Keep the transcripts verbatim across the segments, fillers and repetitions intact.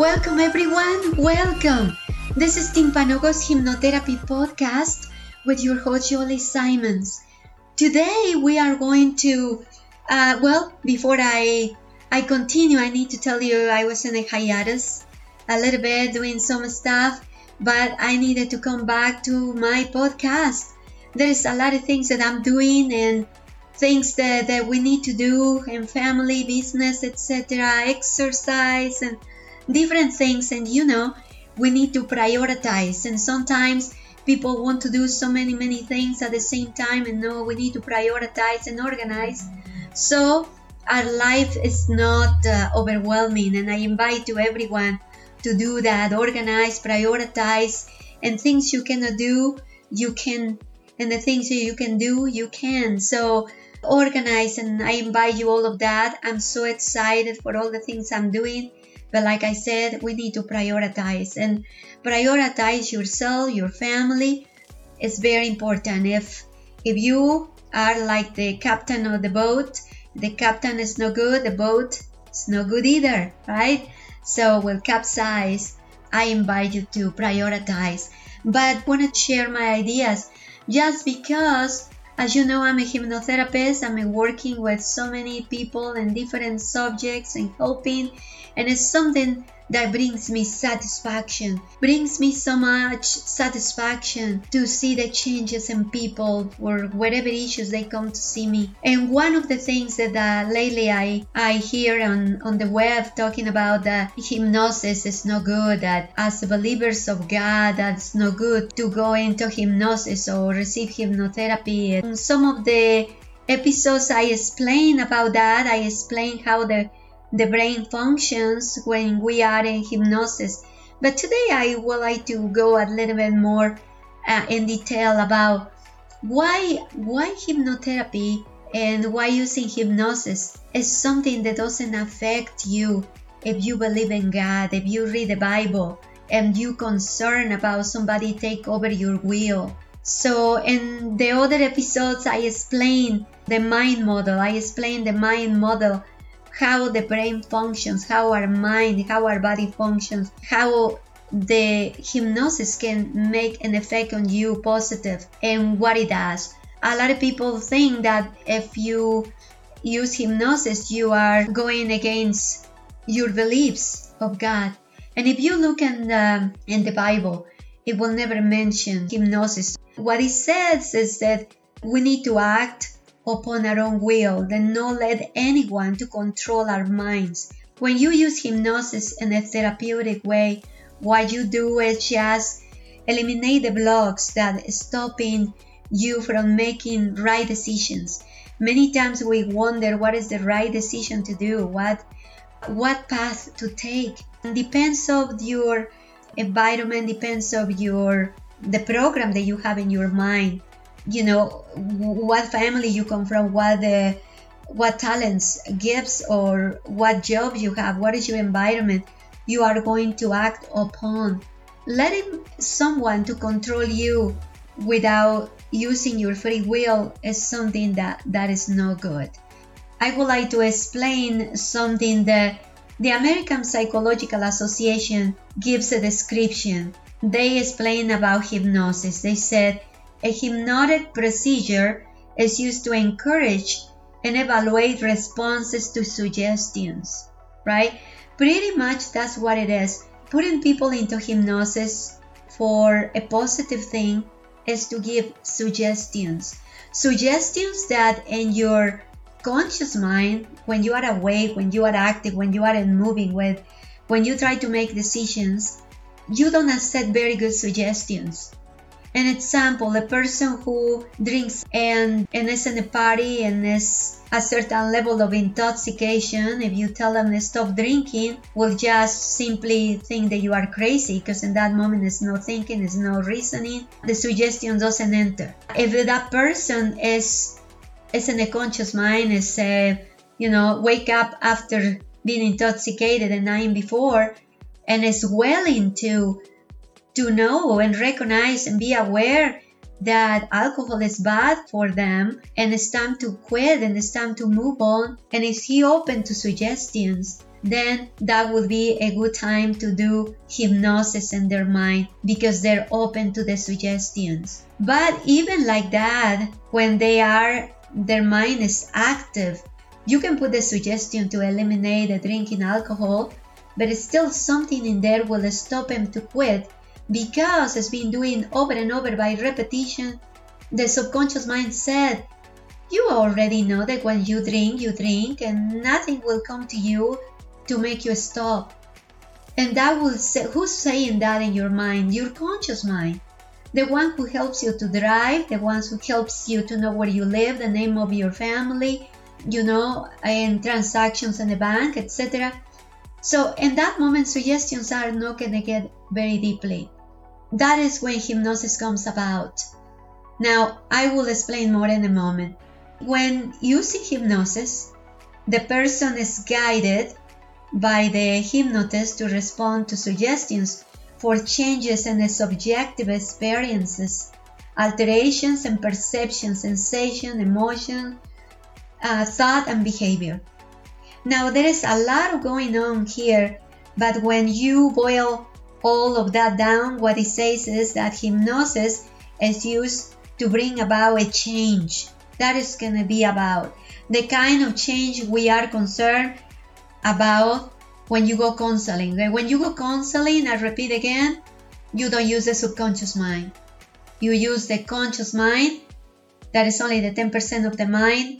Welcome everyone, welcome! This is Timpanogo's Hypnotherapy Podcast with your host Jolie Simons. Today we are going to, uh, well, before I I continue, I need to tell you I was in a hiatus a little bit doing some stuff, but I needed to come back to my podcast. There is a lot of things that I'm doing and things that, that we need to do in family, business, et cetera, exercise and different things, and you know, we need to prioritize, and sometimes people want to do so many many things at the same time, and no, we need to prioritize and organize so our life is not uh, overwhelming. And I invite to everyone to do that, organize, prioritize, and things you cannot do you can, and the things that you can do you can. So organize, and I invite you all of that. I'm so excited for all the things I'm doing. But like I said, we need to prioritize, and prioritize yourself, your family is very important. If if you are like the captain of the boat, the captain is no good, the boat is no good either, right? So will capsize. I invite you to prioritize. But I want to share my ideas just because, as you know, I'm a hypnotherapist. I'm working with so many people and different subjects and helping. And it's something that brings me satisfaction, brings me so much satisfaction to see the changes in people or whatever issues they come to see me. And one of the things that uh, lately I, I hear on, on the web talking about that hypnosis is no good, that as believers of God, that's no good to go into hypnosis or receive hypnotherapy. And some of the episodes I explain about that, I explain how the the brain functions when we are in hypnosis. But today I would like to go a little bit more uh, in detail about why why hypnotherapy and why using hypnosis is something that doesn't affect you if you believe in God, if you read the Bible, and you concerned about somebody take over your will. So in the other episodes I explain the mind model, I explain the mind model, how the brain functions, how our mind, how our body functions, how the hypnosis can make an effect on you positive, and what it does. A lot of people think that if you use hypnosis, you are going against your beliefs of God. And if you look in the, in the Bible, it will never mention hypnosis. What it says is that we need to act upon our own will, then not let anyone to control our minds. When you use hypnosis in a therapeutic way, what you do is just eliminate the blocks that is stopping you from making right decisions. Many times we wonder what is the right decision to do, what what path to take. It depends of your environment, depends of your the program that you have in your mind. You know, what family you come from, what the, what talents, gifts, or what job you have, what is your environment, you are going to act upon. Letting someone to control you without using your free will is something that, that is no good. I would like to explain something that the American Psychological Association gives a description. They explain about hypnosis. They said, a hypnotic procedure is used to encourage and evaluate responses to suggestions, right? Pretty much that's what it is. Putting people into hypnosis for a positive thing is to give suggestions. Suggestions that in your conscious mind, when you are awake, when you are active, when you are moving with, when you try to make decisions, you don't accept very good suggestions. An example, a person who drinks and, and is in a party and is a certain level of intoxication, if you tell them to stop drinking, will just simply think that you are crazy, because in that moment there's no thinking, there's no reasoning, the suggestion doesn't enter. If that person is is in a conscious mind, is uh, you know, wake up after being intoxicated the night before, and is willing to to know and recognize and be aware that alcohol is bad for them and it's time to quit and it's time to move on, and is he open to suggestions, then that would be a good time to do hypnosis in their mind because they're open to the suggestions. But even like that, when they are, their mind is active, you can put the suggestion to eliminate the drinking alcohol, but it's still something in there will stop them to quit because it's been doing over and over by repetition. The subconscious mind said, you already know that when you drink, you drink, and nothing will come to you to make you stop. And that will say, who's saying that in your mind? Your conscious mind. The one who helps you to drive, the one who helps you to know where you live, the name of your family, you know, and transactions in the bank, et cetera. So in that moment, suggestions are not going to get very deeply. That is when hypnosis comes about. Now, I will explain more in a moment. When using hypnosis, the person is guided by the hypnotist to respond to suggestions for changes in the subjective experiences, alterations in perception, sensation, emotion, uh, thought, and behavior. Now, there is a lot going on here, but when you boil all of that down, what it says is that hypnosis is used to bring about a change. That is going to be about the kind of change we are concerned about when you go counseling. When you go counseling, I repeat again, you don't use the subconscious mind. You use the conscious mind. That is only the ten percent of the mind.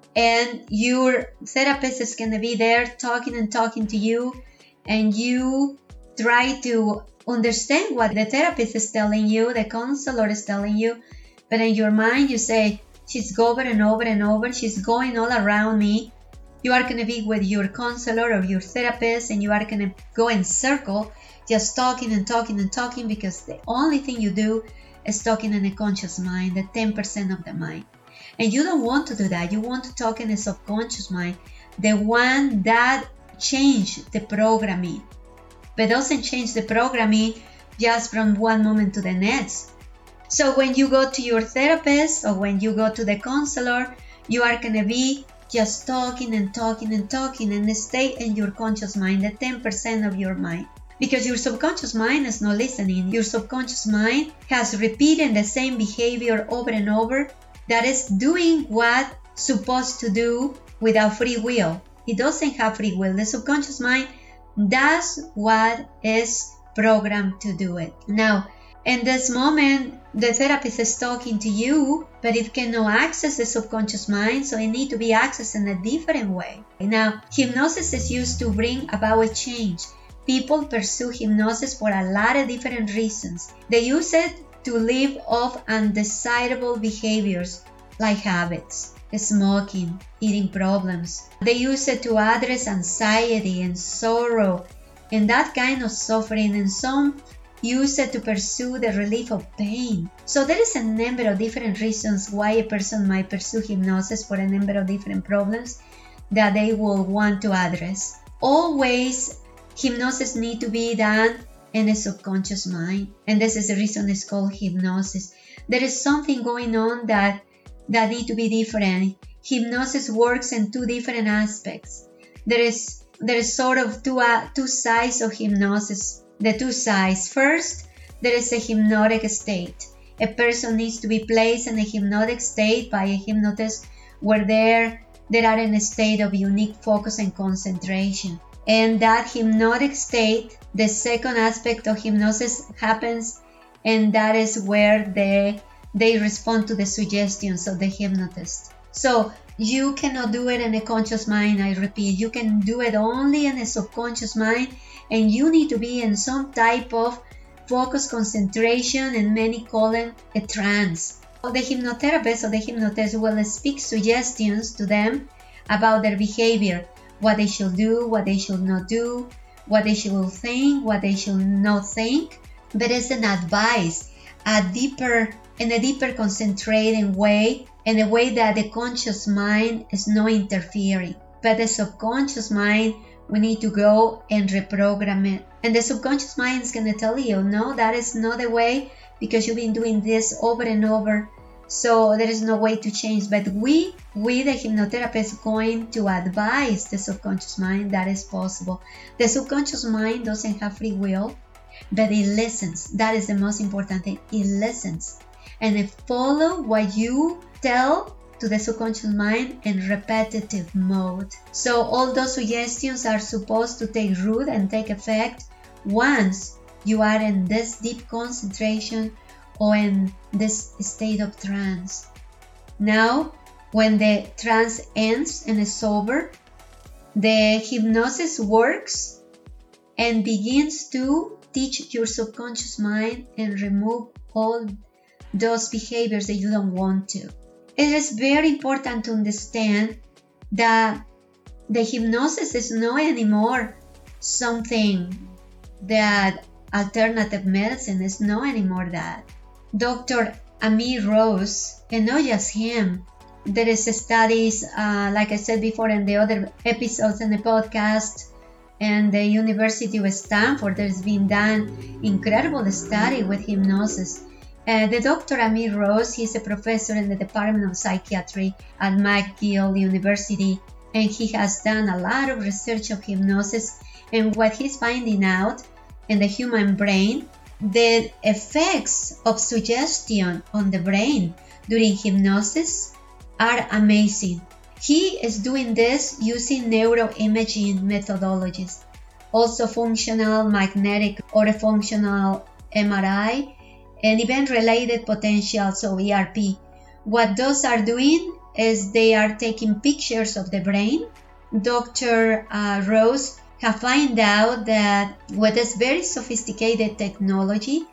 And your therapist is going to be there talking and talking to you. And you try to understand what the therapist is telling you, the counselor is telling you. But in your mind, you say, she's over and over and over. She's going all around me. You are going to be with your counselor or your therapist and you are going to go in circle just talking and talking and talking because the only thing you do is talking in a conscious mind, the ten percent of the mind. And you don't want to do that. You want to talk in a subconscious mind, the one that changed the programming, but doesn't change the programming just from one moment to the next. So when you go to your therapist or when you go to the counselor, you are going to be just talking and talking and talking and stay in your conscious mind, the ten percent of your mind. Because your subconscious mind is not listening. Your subconscious mind has repeated the same behavior over and over that is doing what it's supposed to do without free will. It doesn't have free will. The subconscious mind does what is programmed to do it. Now, in this moment, the therapist is talking to you, but it cannot access the subconscious mind, so it needs to be accessed in a different way. Now, hypnosis is used to bring about a change. People pursue hypnosis for a lot of different reasons. They use it to live off undesirable behaviors like habits, smoking, eating problems. They use it to address anxiety and sorrow and that kind of suffering, and some use it to pursue the relief of pain. So there is a number of different reasons why a person might pursue hypnosis for a number of different problems that they will want to address. Always, hypnosis needs to be done in a subconscious mind, and this is the reason it's called hypnosis. There is something going on that that need to be different. Hypnosis works in two different aspects. There is there is sort of two uh, two sides of hypnosis. The two sides. First, there is a hypnotic state. A person needs to be placed in a hypnotic state by a hypnotist where they're, they are in a state of unique focus and concentration. And that hypnotic state, the second aspect of hypnosis happens, and that is where they, they respond to the suggestions of the hypnotist. So you cannot do it in a conscious mind, I repeat. You can do it only in a subconscious mind, and you need to be in some type of focus, concentration, and many call it a trance. The hypnotherapist or the hypnotist will speak suggestions to them about their behavior, what they should do, what they should not do, what they should think, what they should not think. But it's an advice, a deeper, in a deeper concentrating way, in a way that the conscious mind is not interfering. But the subconscious mind, we need to go and reprogram it. And the subconscious mind is going to tell you, no, that is not the way, because you've been doing this over and over So there is no way to change, but we, we the hypnotherapist, going to advise the subconscious mind that is possible. The subconscious mind doesn't have free will, but it listens. That is the most important thing. It listens. And it follows what you tell to the subconscious mind in repetitive mode. So all those suggestions are supposed to take root and take effect once you are in this deep concentration or in this state of trance. Now, when the trance ends and is over, the hypnosis works and begins to teach your subconscious mind and remove all those behaviors that you don't want to. It is very important to understand that the hypnosis is not anymore something that alternative medicine is not anymore that. Doctor Amir Rose, and not just him, there is studies, uh, like I said before in the other episodes in the podcast, and the University of Stanford, there's been done incredible study with hypnosis. Uh, the Doctor Amir Rose, he's a professor in the Department of Psychiatry at McGill University, and he has done a lot of research of hypnosis, and what he's finding out in the human brain, the effects of suggestion on the brain during hypnosis are amazing. He is doing this using neuroimaging methodologies, also functional magnetic or functional M R I, and event-related potentials, so E R P. What those are doing is they are taking pictures of the brain. Doctor Uh, Rose have found out that with this very sophisticated technology,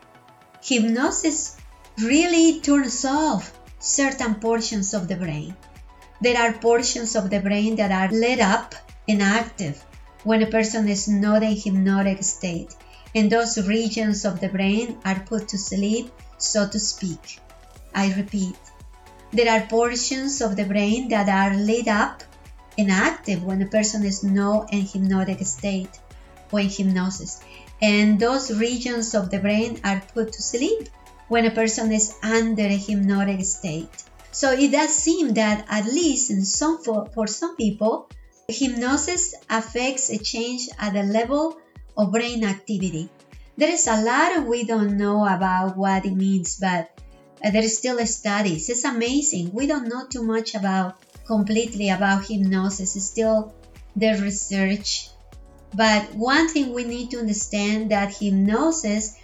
hypnosis really turns off certain portions of the brain. There are portions of the brain that are lit up and active when a person is not in hypnotic state, and those regions of the brain are put to sleep, so to speak. I repeat, there are portions of the brain that are lit up and active when a person is not in hypnotic state or in hypnosis, and those regions of the brain are put to sleep when a person is under a hypnotic state. So it does seem that at least in some for, for some people, hypnosis affects a change at the level of brain activity. There is a lot of we don't know about what it means, but uh, there is still studies. It's amazing. We don't know too much about completely about hypnosis. It's still the research. But one thing we need to understand that hypnosis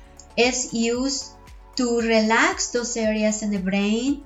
is used to relax those areas in the brain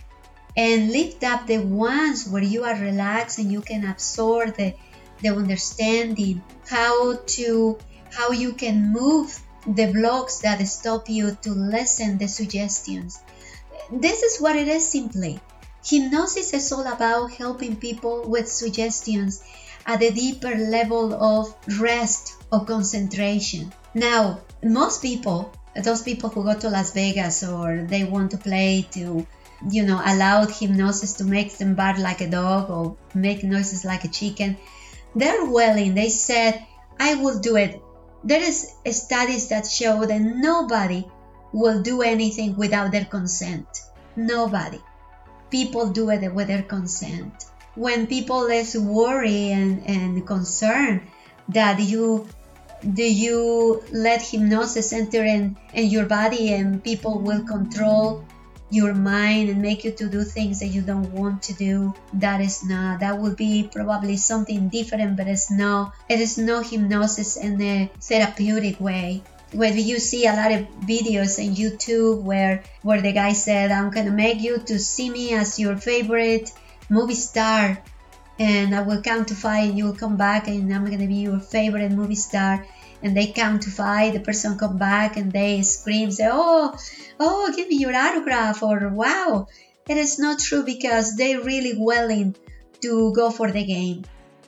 and lift up the ones where you are relaxed and you can absorb the, the understanding, how to how you can move the blocks that stop you to listen the suggestions. This is what it is simply. Hypnosis is all about helping people with suggestions at a deeper level of rest or concentration. Now, most people, those people who go to Las Vegas or they want to play to, you know, allow hypnosis to make them bark like a dog or make noises like a chicken, they're willing. They said, I will do it. There is studies that show that nobody will do anything without their consent. Nobody. People do it with their consent. When people is worry and, and concerned that you do you let hypnosis enter in, in your body and people will control your mind and make you to do things that you don't want to do, that is not. That would be probably something different, but it's no, it is no hypnosis in a therapeutic way. Where you see a lot of videos on YouTube where, where the guy said, I'm going to make you to see me as your favorite movie star, and I will count to five and you will come back and I'm going to be your favorite movie star. And they count to five, the person come back and they scream, say, oh, oh, give me your autograph, or wow. It is not true because they're really willing to go for the game.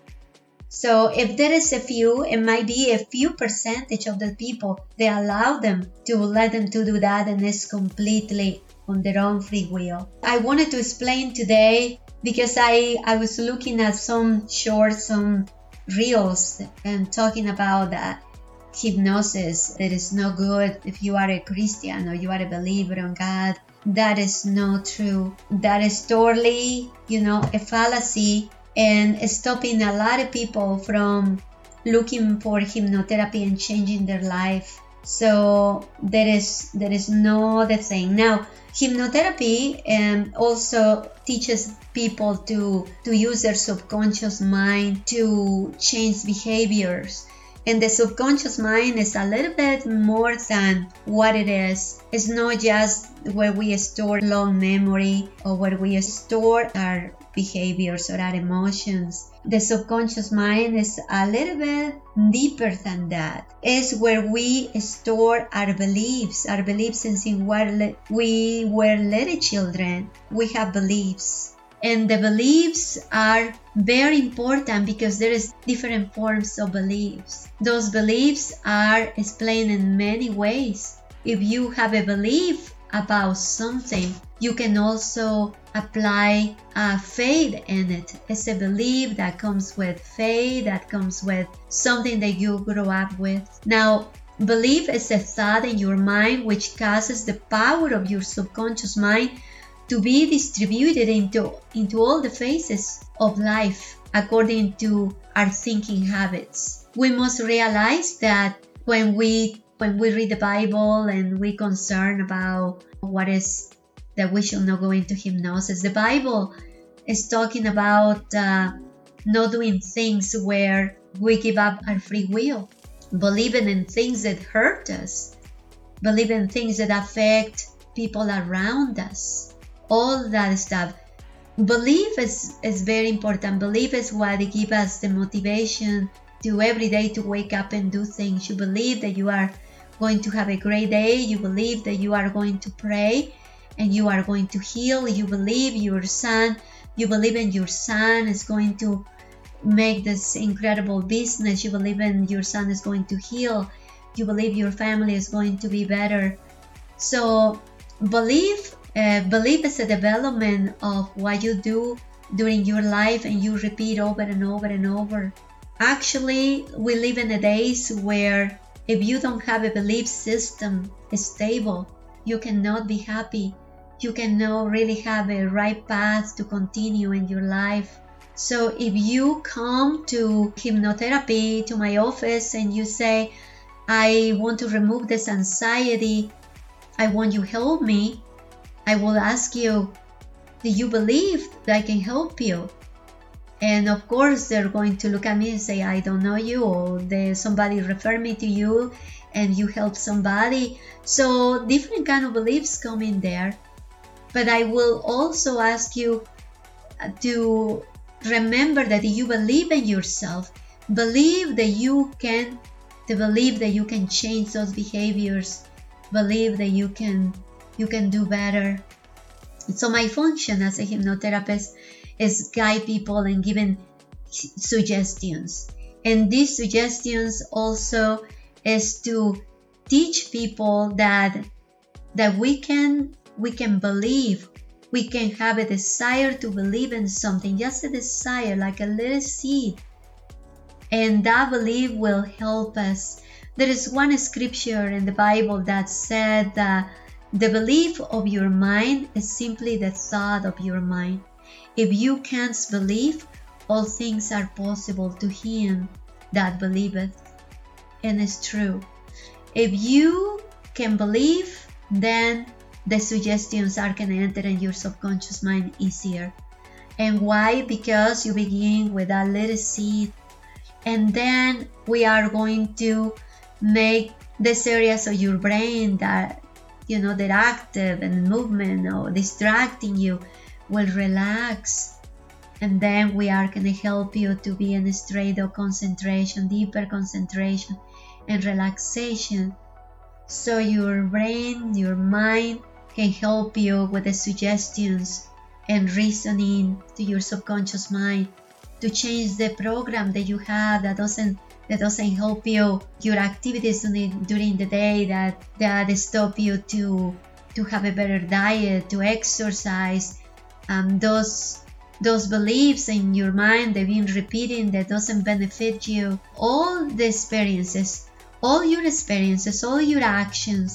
So if there is a few, it might be a few percentage of the people, they allow them to let them to do that, and it's completely on their own free will. I wanted to explain today because I, I was looking at some shorts, some reels, and talking about that hypnosis. It is no good if you are a Christian or you are a believer on God. that is not true. That is totally, you know, a fallacy and stopping a lot of people from looking for hypnotherapy and changing their life. So there is there is no other thing. Now, hypnotherapy um, also teaches people to, to use their subconscious mind to change behaviors. And the subconscious mind is a little bit more than what it is. It's not just where we store long memory or where we store our behaviors or our emotions. The subconscious mind is a little bit deeper than that. It's where we store our beliefs, our beliefs since we were little children. We have beliefs. And the beliefs are very important because there is different forms of beliefs. Those beliefs are explained in many ways. If you have a belief about something, you can also apply a faith in it. It's a belief that comes with faith, that comes with something that you grew up with. Now, belief is a thought in your mind which causes the power of your subconscious mind to be distributed into, into all the phases of life according to our thinking habits. We must realize that when we when we read the Bible and we concern about what is that we should not go into hypnosis, the Bible is talking about uh, not doing things where we give up our free will, believing in things that hurt us, believing in things that affect people around us. All that stuff. Belief is, is very important. Belief is what gives us the motivation to every day to wake up and do things. You believe that you are going to have a great day. You believe that you are going to pray and you are going to heal. You believe your son, you believe in your son is going to make this incredible business. You believe in your son is going to heal. You believe your family is going to be better. So belief Uh, belief is a development of what you do during your life and you repeat over and over and over. Actually, we live in the days where if you don't have a belief system stable, you cannot be happy. You cannot really have a right path to continue in your life. So if you come to hypnotherapy, to my office, and you say, I want to remove this anxiety, I want you to help me, I will ask you, do you believe that I can help you? And of course, they're going to look at me and say, I don't know you, or they, somebody refer me to you and you help somebody. So different kind of beliefs come in there. But I will also ask you to remember that you believe in yourself, believe that you can, to believe that you can change those behaviors, believe that you can you can do better. So my function as a hypnotherapist is guide people and giving suggestions. And these suggestions also is to teach people that that we can we can believe, we can have a desire to believe in something, just a desire, like a little seed. And that belief will help us. There is one scripture in the Bible that said that the belief of your mind is simply the thought of your mind. If you can't believe, all things are possible to him that believeth. And it's true. If you can believe, then the suggestions are going to enter in your subconscious mind easier. And why? Because you begin with a little seed, and then we are going to make these areas of your brain that you know, that active and movement or distracting you will relax. And then we are going to help you to be in a state of concentration, deeper concentration and relaxation. So your brain, your mind can help you with the suggestions and reasoning to your subconscious mind to change the program that you have that doesn't that doesn't help you, your activities during the day that, that stop you to, to have a better diet, to exercise, um, those, those beliefs in your mind they've been repeating that doesn't benefit you. All the experiences, all your experiences, all your actions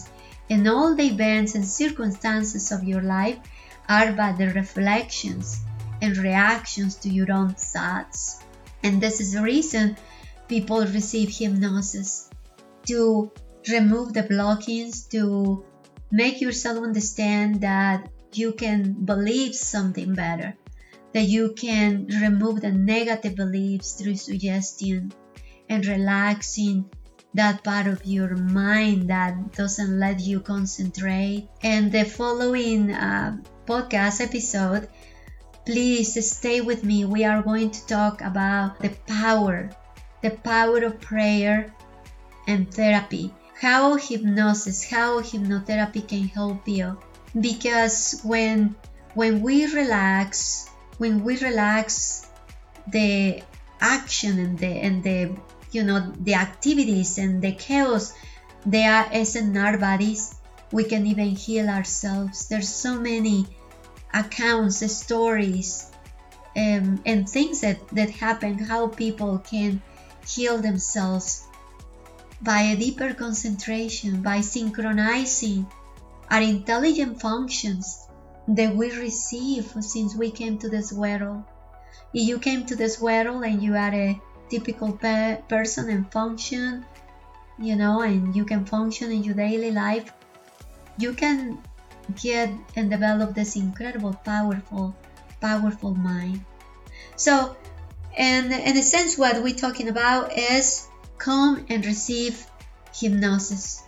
and all the events and circumstances of your life are but the reflections and reactions to your own thoughts. And this is the reason people receive hypnosis, to remove the blockings, to make yourself understand that you can believe something better, that you can remove the negative beliefs through suggestion and relaxing that part of your mind that doesn't let you concentrate. And the following uh, podcast episode, please stay with me. We are going to talk about the power, the power of prayer and therapy, how hypnosis, how hypnotherapy can help you. Because when when we relax, when we relax the action and the and the you know the activities and the chaos there is in our bodies, we can even heal ourselves. There's so many accounts, stories, um, and things that, that happen, how people can heal themselves by a deeper concentration, by synchronizing our intelligent functions that we receive since we came to this world. If you came to this world and you are a typical pe- person and function, you know, and you can function in your daily life, you can get and develop this incredible, powerful, powerful mind. So, in, in a sense, what we're talking about is come and receive hypnosis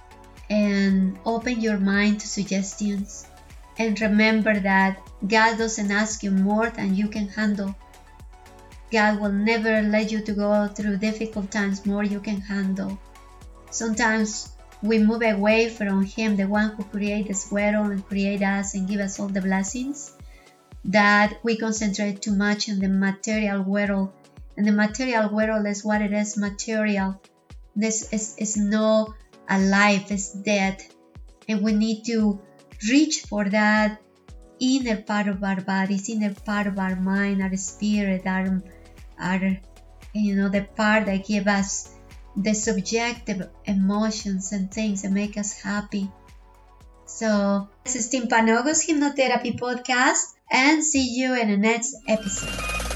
and open your mind to suggestions. And remember that God doesn't ask you more than you can handle. God will never let you to go through difficult times more you can handle. Sometimes we move away from Him, the one who created this world and create us and give us all the blessings, that we concentrate too much in the material world. And the material world is what it is, material. This is, is not alive, it's dead. And we need to reach for that inner part of our bodies, inner part of our mind, our spirit, our, our you know, the part that gives us the subjective emotions and things that make us happy. So, this is Tim Panogos Hypnotherapy Podcast, and see you in the next episode.